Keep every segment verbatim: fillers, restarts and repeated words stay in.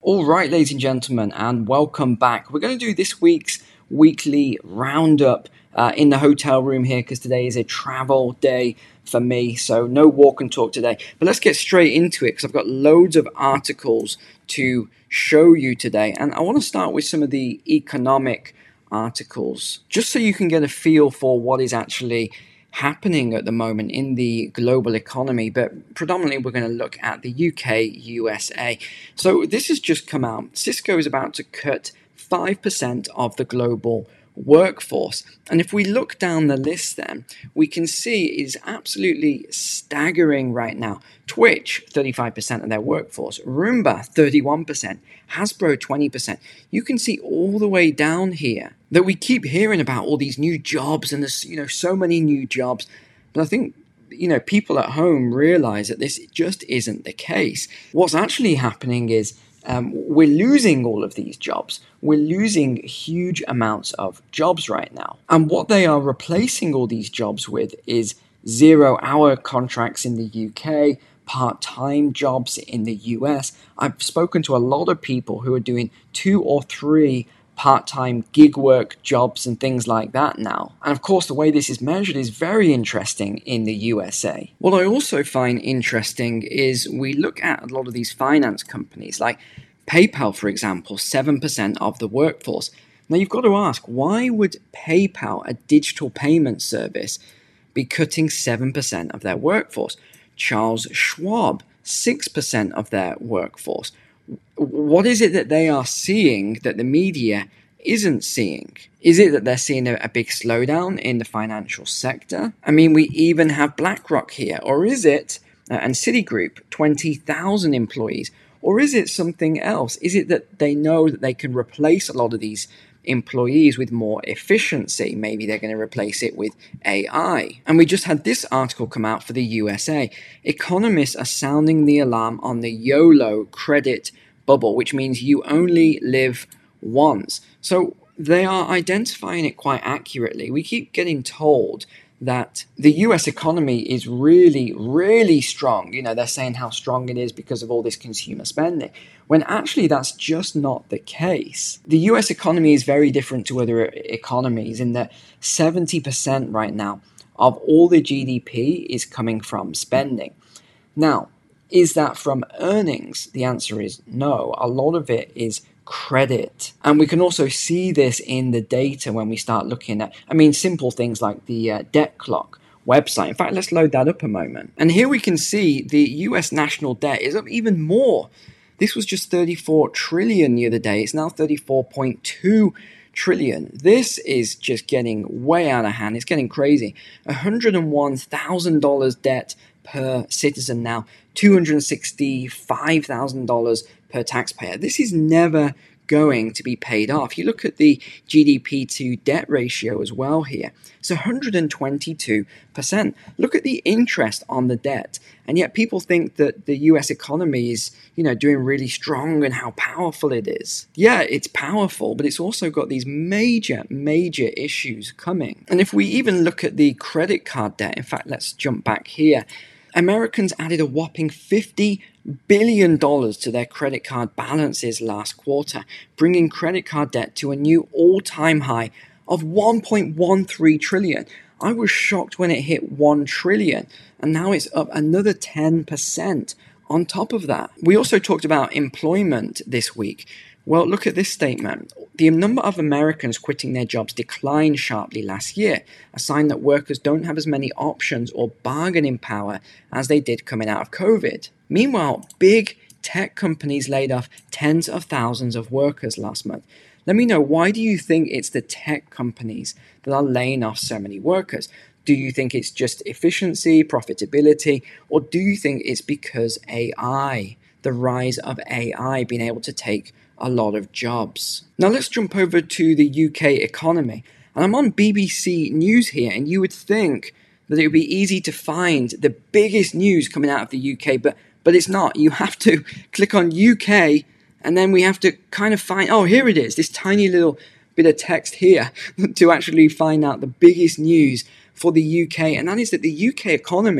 All right, ladies and gentlemen, and welcome back. We're going to do this week's weekly roundup uh, in the hotel room here because today is a travel day for me, so no walk and talk today. But let's get straight into it because I've got loads of articles to show you today, and I want to start with some of the economic articles just so you can get a feel for what is actually happening at the moment in the global economy, but predominantly we're going to look at the U K, U S A. So this has just come out. Cisco is about to cut five percent of the global workforce. And if we look down the list then, we can see it is absolutely staggering right now. Twitch, thirty-five percent of their workforce. Roomba, thirty-one percent. Hasbro, twenty percent. You can see all the way down here that we keep hearing about all these new jobs and there's, you know, so many new jobs. But I think, you know, people at home realize that this just isn't the case. What's actually happening is Um, we're losing all of these jobs. We're losing huge amounts of jobs right now. And what they are replacing all these jobs with is zero-hour contracts in the U K, part-time jobs in the U S. I've spoken to a lot of people who are doing two or three part-time gig work jobs and things like that now. And of course, the way this is measured is very interesting in the U S A. What I also find interesting is we look at a lot of these finance companies, like PayPal, for example, seven percent of the workforce. Now, you've got to ask, why would PayPal, a digital payment service, be cutting seven percent of their workforce? Charles Schwab, six percent of their workforce. What is it that they are seeing that the media isn't seeing? Is it that they're seeing a, a big slowdown in the financial sector? I mean, we even have BlackRock here. Or is it, uh, and Citigroup, twenty thousand employees? Or is it something else? Is it that they know that they can replace a lot of these employees with more efficiency? Maybe they're going to replace it with A I. And we just had this article come out for the U S A. Economists are sounding the alarm on the YOLO credit bubble, which means you only live once. So they are identifying it quite accurately. We keep getting told that the U S economy is really, really strong. You know, they're saying how strong it is because of all this consumer spending, when actually that's just not the case. The U S economy is very different to other economies in that seventy percent right now of all the G D P is coming from spending. Now, is that from earnings? The answer is no. A lot of it is credit. And we can also see this in the data when we start looking at, I mean, simple things like the uh, debt clock website. In fact, let's load that up a moment. And here we can see the U S national debt is up even more. This was just thirty-four trillion the other day. It's now thirty-four point two trillion. This is just getting way out of hand. It's getting crazy. one hundred one thousand dollars debt per citizen now, two hundred sixty-five thousand dollars per taxpayer. This is never going to be paid off. You look at the G D P to debt ratio as well here. It's one hundred twenty-two percent. Look at the interest on the debt. And yet people think that the U S economy is, you know, doing really strong and how powerful it is. Yeah, it's powerful, but it's also got these major, major issues coming. And if we even look at the credit card debt, in fact, let's jump back here. Americans added a whopping fifty billion dollars to their credit card balances last quarter, bringing credit card debt to a new all-time high of one point one three trillion dollars. I was shocked when it hit one trillion dollars, and now it's up another ten percent on top of that. We also talked about employment this week. Well, look at this statement. The number of Americans quitting their jobs declined sharply last year, a sign that workers don't have as many options or bargaining power as they did coming out of COVID. Meanwhile, big tech companies laid off tens of thousands of workers last month. Let me know, why do you think it's the tech companies that are laying off so many workers? Do you think it's just efficiency, profitability, or do you think it's because A I, the rise of A I being able to take a lot of jobs? Now let's jump over to the U K economy. And I'm on B B C News here, and you would think that it would be easy to find the biggest news coming out of the U K, but but it's not. You have to click on U K, and then we have to kind of find, oh, here it is, this tiny little bit of text here to actually find out the biggest news for the U K, and that is that the U K economy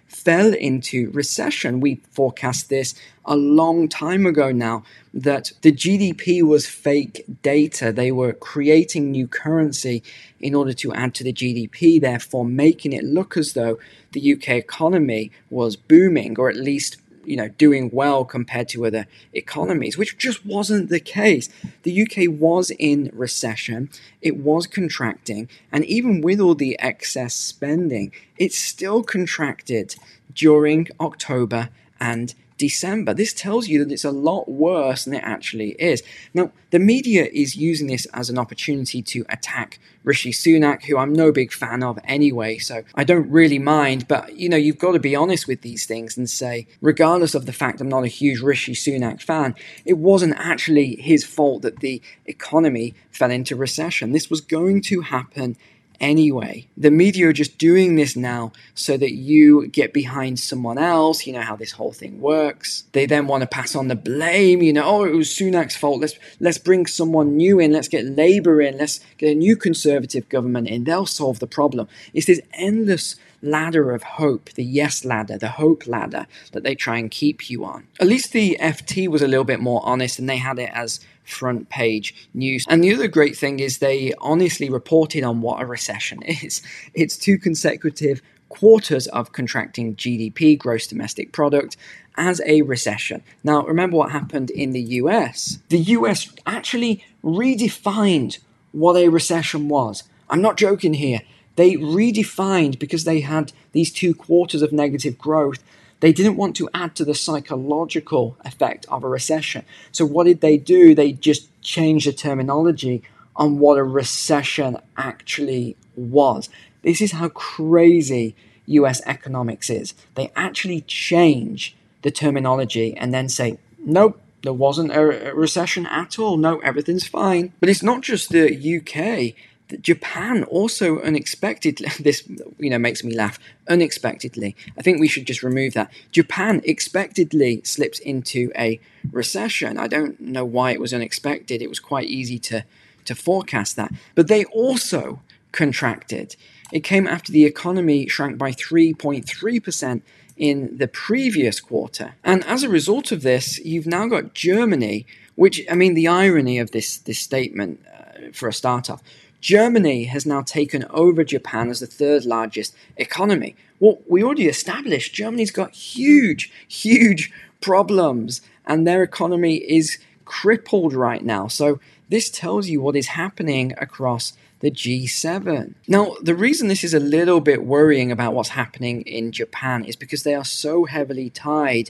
fell into recession. We forecast this a long time ago now, that the G D P was fake data. They were creating new currency in order to add to the G D P, therefore making it look as though the U K economy was booming, or at least, you know, doing well compared to other economies, which just wasn't the case. The U K was in recession, it was contracting, and even with all the excess spending, it still contracted during October and December. This tells you that it's a lot worse than it actually is. Now, the media is using this as an opportunity to attack Rishi Sunak, who I'm no big fan of anyway, so I don't really mind. But, you know, you've got to be honest with these things and say, regardless of the fact I'm not a huge Rishi Sunak fan, it wasn't actually his fault that the economy fell into recession. This was going to happen anyway. The media are just doing this now so that you get behind someone else. You know how this whole thing works. They then want to pass on the blame. You know, oh, it was Sunak's fault. Let's let's bring someone new in. Let's get Labour in. Let's get a new Conservative government in. They'll solve the problem. It's this endless ladder of hope, the yes ladder, the hope ladder that they try and keep you on. At least the F T was a little bit more honest, and they had it as front page news. And the other great thing is they honestly reported on what a recession is. It's two consecutive quarters of contracting G D P, gross domestic product, as a recession. Now, remember what happened in the U S. The U S actually redefined what a recession was. I'm not joking here. They redefined, because they had these two quarters of negative growth, they didn't want to add to the psychological effect of a recession. So what did they do? They just changed the terminology on what a recession actually was. This is how crazy U S economics is. They actually change the terminology and then say, nope, there wasn't a recession at all. No, everything's fine. But it's not just the U K. Japan also unexpectedly, this, you know, makes me laugh, unexpectedly. I think we should just remove that. Japan expectedly slips into a recession. I don't know why it was unexpected. It was quite easy to, to forecast that. But they also contracted. It came after the economy shrank by three point three percent in the previous quarter. And as a result of this, you've now got Germany, which, I mean, the irony of this, this statement, uh, for a start off, Germany has now taken over Japan as the third largest economy. Well, we already established Germany's got huge, huge problems, and their economy is crippled right now. So this tells you what is happening across the G seven. Now, the reason this is a little bit worrying about what's happening in Japan is because they are so heavily tied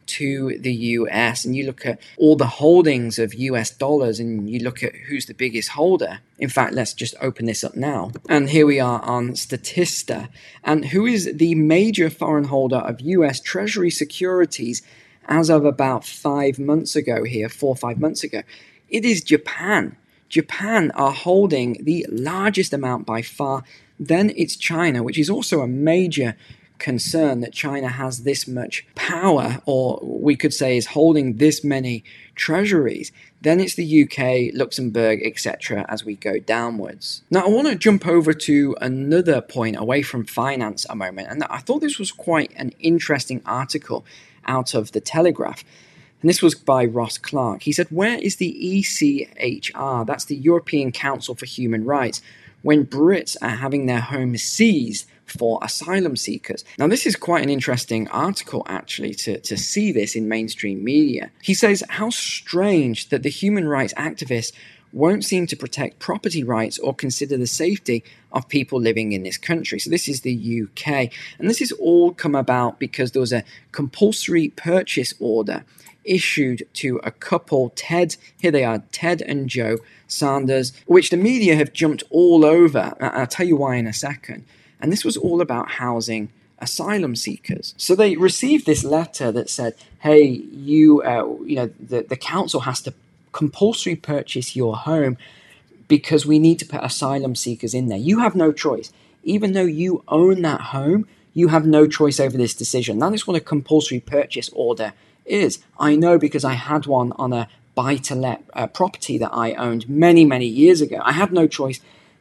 to the U S, and you look at all the holdings of U S dollars and you look at who's the biggest holder. In fact, let's just open this up now. And here we are on Statista. And who is the major foreign holder of U S Treasury securities as of about five months ago here, four or five months ago? It is Japan. Japan are holding the largest amount by far. Then it's China, which is also a major concern that China has this much power, or we could say is holding this many treasuries. Then it's the U K, Luxembourg, et cetera as we go downwards. Now, I want to jump over to another point away from finance a moment, and I thought this was quite an interesting article out of The Telegraph. And this was by Ross Clark. He said, where is the E C H R, that's the European Council for Human Rights, when Brits are having their homes seized for asylum seekers? Now, this is quite an interesting article, actually, to, to see this in mainstream media. He says, how strange that the human rights activists won't seem to protect property rights or consider the safety of people living in this country. So this is the U K. And this has all come about because there was a compulsory purchase order issued to a couple, Ted, here they are, Ted and Joe Sanders, which the media have jumped all over. I'll tell you why in a second. And this was all about housing asylum seekers. So they received this letter that said, hey, you, uh, you know, the, the council has to compulsory purchase your home because we need to put asylum seekers in there. You have no choice. Even though you own that home, you have no choice over this decision. That is what a compulsory purchase order is. I know because I had one on a buy-to-let uh, property that I owned many, many years ago. I had no choice.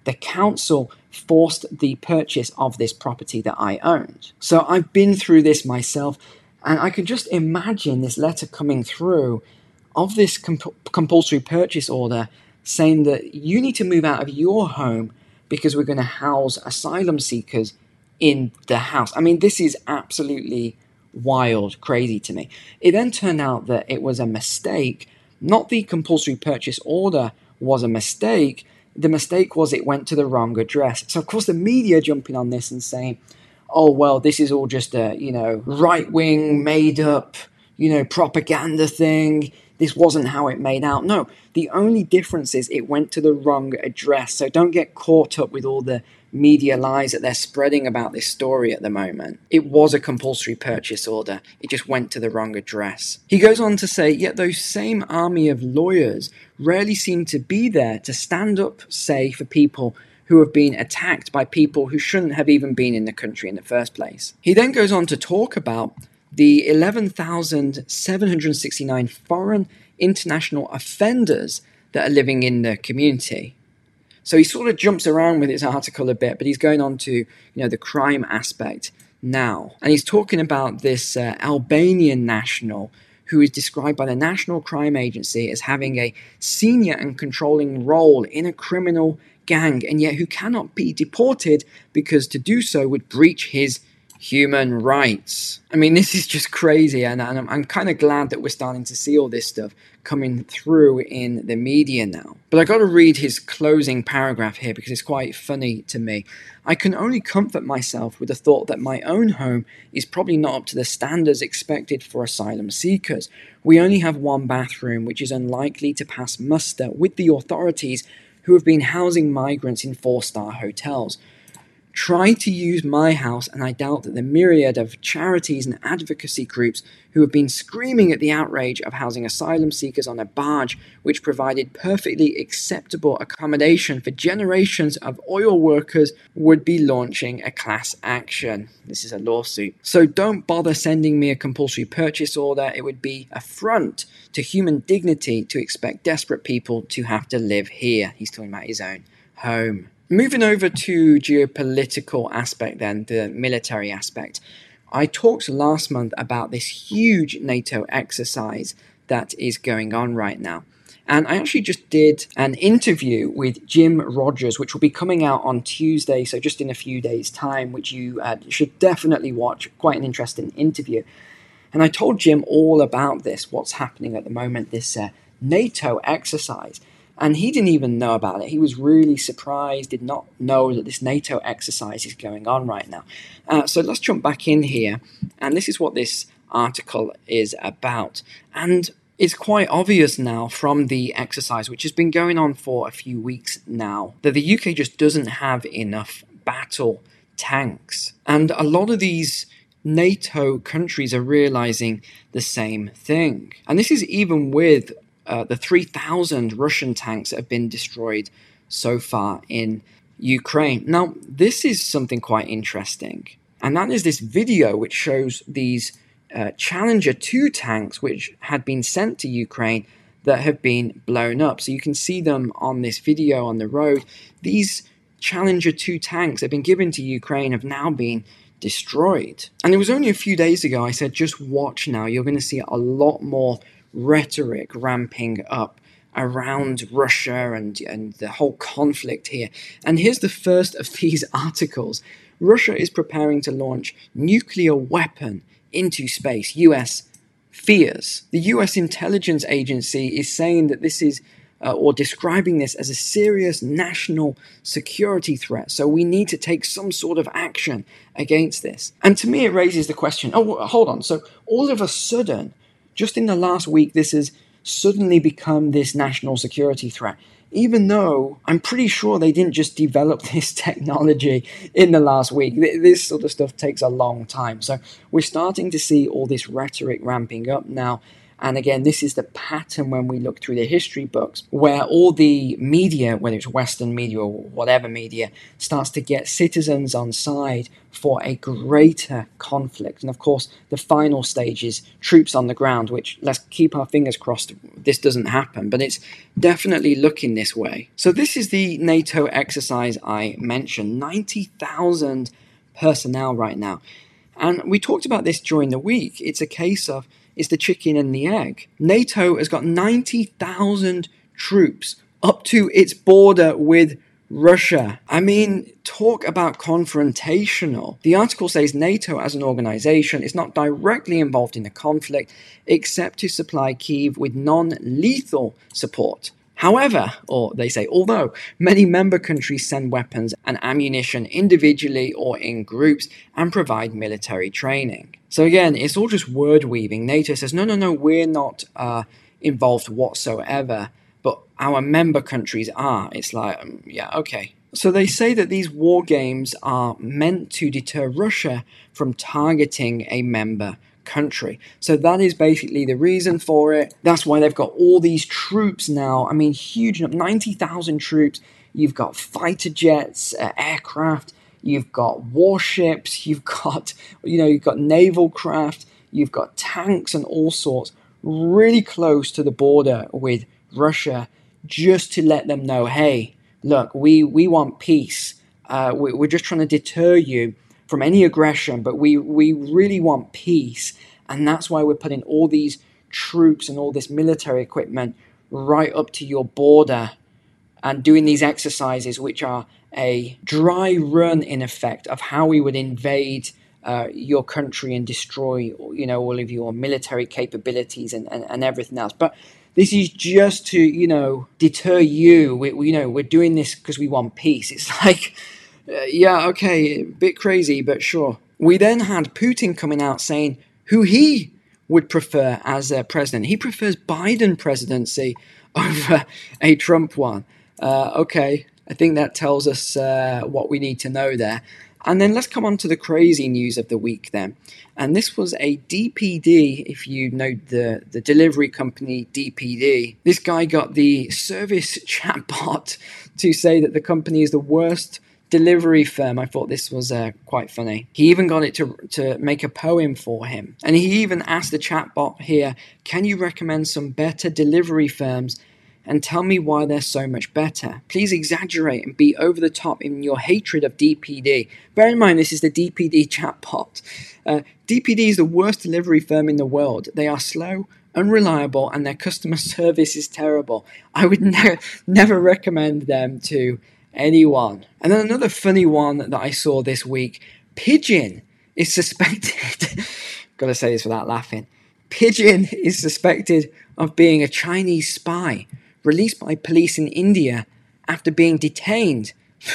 the council forced the purchase of this property that I owned. So I've been through this myself, and I could just imagine this letter coming through of this comp- compulsory purchase order saying that you need to move out of your home because we're going to house asylum seekers in the house. I mean, this is absolutely wild, crazy to me. It then turned out that it was a mistake. Not the compulsory purchase order was a mistake. The mistake was it went to the wrong address. So, of course, the media jumping on this and saying, oh, well, this is all just a, you know, right-wing, made-up, you know, propaganda thing. This wasn't how it made out. No, the only difference is it went to the wrong address. So don't get caught up with all the media lies that they're spreading about this story at the moment. It was a compulsory purchase order. It just went to the wrong address. He goes on to say, yet those same army of lawyers rarely seem to be there to stand up, say, for people who have been attacked by people who shouldn't have even been in the country in the first place. He then goes on to talk about the eleven thousand seven hundred sixty-nine foreign international offenders that are living in the community. So he sort of jumps around with his article a bit, but he's going on to, you know, the crime aspect now. And he's talking about this uh, Albanian national who is described by the National Crime Agency as having a senior and controlling role in a criminal gang, and yet who cannot be deported because to do so would breach his human rights. I mean, this is just crazy, and, and I'm, I'm kind of glad that we're starting to see all this stuff coming through in the media now. But I got to read his closing paragraph here because it's quite funny to me. I can only comfort myself with the thought that my own home is probably not up to the standards expected for asylum seekers. We only have one bathroom, which is unlikely to pass muster with the authorities who have been housing migrants in four-star hotels. Try to use my house, and I doubt that the myriad of charities and advocacy groups who have been screaming at the outrage of housing asylum seekers on a barge which provided perfectly acceptable accommodation for generations of oil workers would be launching a class action. This is a lawsuit. So don't bother sending me a compulsory purchase order. It would be an affront to human dignity to expect desperate people to have to live here. He's talking about his own home. Moving over to geopolitical aspect then, the military aspect. I talked last month about this huge NATO exercise that is going on right now. And I actually just did an interview with Jim Rogers, which will be coming out on Tuesday, so just in a few days' time, which you uh, should definitely watch. Quite an interesting interview. And I told Jim all about this, what's happening at the moment, this uh, NATO exercise. And he didn't even know about it. He was really surprised, did not know that this NATO exercise is going on right now. Uh, so let's jump back in here. And this is what this article is about. And it's quite obvious now from the exercise, which has been going on for a few weeks now, that the U K just doesn't have enough battle tanks. And a lot of these NATO countries are realizing the same thing. And this is even with Uh, the three thousand Russian tanks that have been destroyed so far in Ukraine. Now, this is something quite interesting, and that is this video which shows these uh, Challenger two tanks which had been sent to Ukraine that have been blown up. So you can see them on this video on the road. These Challenger two tanks that have been given to Ukraine have now been destroyed. And it was only a few days ago I said, just watch now. You're going to see a lot more rhetoric ramping up around Russia and, and the whole conflict here. And here's the first of these articles. Russia is preparing to launch nuclear weapon into space. U S fears. The U S intelligence agency is saying that this is, uh, or describing this as a serious national security threat. So we need to take some sort of action against this. And to me, it raises the question, oh, hold on. So all of a sudden, just in the last week, this has suddenly become this national security threat, even though I'm pretty sure they didn't just develop this technology in the last week. This sort of stuff takes a long time. So we're starting to see all this rhetoric ramping up now. And again, this is the pattern when we look through the history books, where all the media, whether it's Western media or whatever media, starts to get citizens on side for a greater conflict. And of course, the final stage is troops on the ground, which, let's keep our fingers crossed, this doesn't happen. But it's definitely looking this way. So this is the NATO exercise I mentioned, ninety thousand personnel right now. And we talked about this during the week. It's a case of, it's the chicken and the egg. NATO has got ninety thousand troops up to its border with Russia. I mean, talk about confrontational. The article says NATO as an organization is not directly involved in the conflict, except to supply Kyiv with non-lethal support. However, or they say, although many member countries send weapons and ammunition individually or in groups and provide military training. So again, it's all just word weaving. NATO says, no, no, no, we're not uh, involved whatsoever, but our member countries are. It's like, um, yeah, okay. So they say that these war games are meant to deter Russia from targeting a member country. So that is basically the reason for it. That's why they've got all these troops now. I mean, huge, ninety thousand troops. You've got fighter jets, uh, aircraft. You've got warships. You've got, you know, you've got naval craft. You've got tanks and all sorts really close to the border with Russia, just to let them know, hey, look, we, we want peace. Uh, we, we're just trying to deter you from any aggression, but we, we really want peace. And that's why we're putting all these troops and all this military equipment right up to your border and doing these exercises, which are a dry run, in effect, of how we would invade uh, your country and destroy, you know, all of your military capabilities and, and, and everything else. But this is just to, you know, deter you. We, we you know, we're doing this because we want peace. It's like, uh, yeah, okay, a bit crazy, but sure. We then had Putin coming out saying who he would prefer as uh, president. He prefers Biden presidency over a Trump one. Uh, okay, I think that tells us uh, what we need to know there. And then let's come on to the crazy news of the week then. And this was a D P D, if you know the, the delivery company D P D. This guy got the service chatbot to say that the company is the worst delivery firm. I thought this was uh, quite funny. He even got it to, to make a poem for him. And he even asked the chatbot here, can you recommend some better delivery firms and tell me why they're so much better? Please exaggerate and be over the top in your hatred of D P D. Bear in mind, this is the D P D chatbot. Uh, D P D is the worst delivery firm in the world. They are slow, unreliable, and their customer service is terrible. I would ne- never recommend them to anyone. And then another funny one that I saw this week. Pigeon is suspected... Gotta say this without laughing. Pigeon is suspected of being a Chinese spy released by police in India after being detained.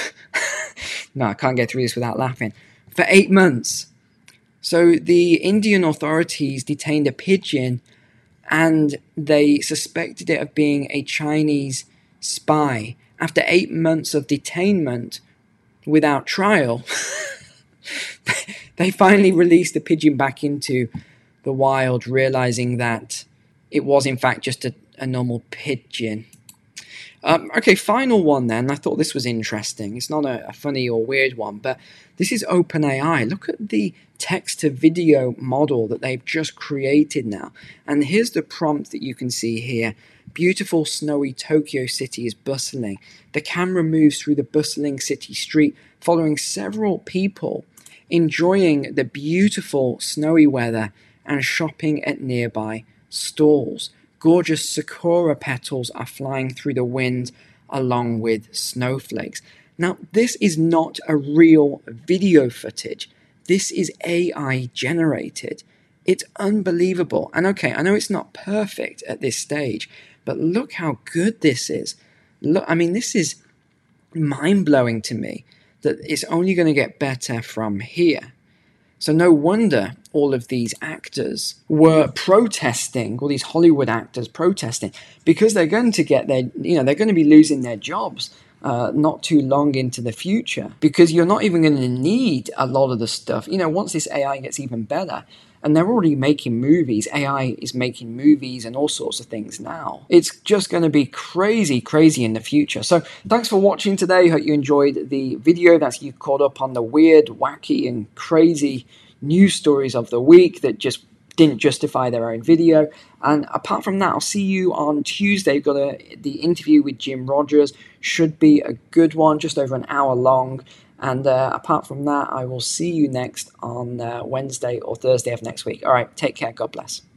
No, I can't get through this without laughing. For eight months. So the Indian authorities detained a pigeon and they suspected it of being a Chinese spy. After eight months of detainment without trial, they finally released the pigeon back into the wild, realizing that it was in fact just a, a normal pigeon. Um, okay, final one then. I thought this was interesting. It's not a, a funny or weird one, but this is OpenAI. Look at the text-to-video model that they've just created now. And here's the prompt that you can see here. Beautiful, snowy Tokyo City is bustling. The camera moves through the bustling city street, following several people enjoying the beautiful snowy weather and shopping at nearby stalls. Gorgeous sakura petals are flying through the wind along with snowflakes. Now, this is not a real video footage. This is A I generated. It's unbelievable. And okay, I know it's not perfect at this stage, but look how good this is. Look, I mean, this is mind-blowing to me that it's only going to get better from here. So no wonder all of these actors were protesting, all these Hollywood actors protesting, because they're going to get their, you know, they're going to be losing their jobs. uh, not too long into the future, because you're not even going to need a lot of the stuff. You know, once this A I gets even better, and they're already making movies, A I is making movies and all sorts of things now. It's just going to be crazy, crazy in the future. So thanks for watching today. Hope you enjoyed the video. That's you caught up on the weird, wacky, and crazy news stories of the week that just didn't justify their own video. And apart from that, I'll see you on Tuesday. We've got a, the interview with Jim Rogers. Should be a good one, just over an hour long. And uh, apart from that, I will see you next on uh, Wednesday or Thursday of next week. All right, take care. God bless.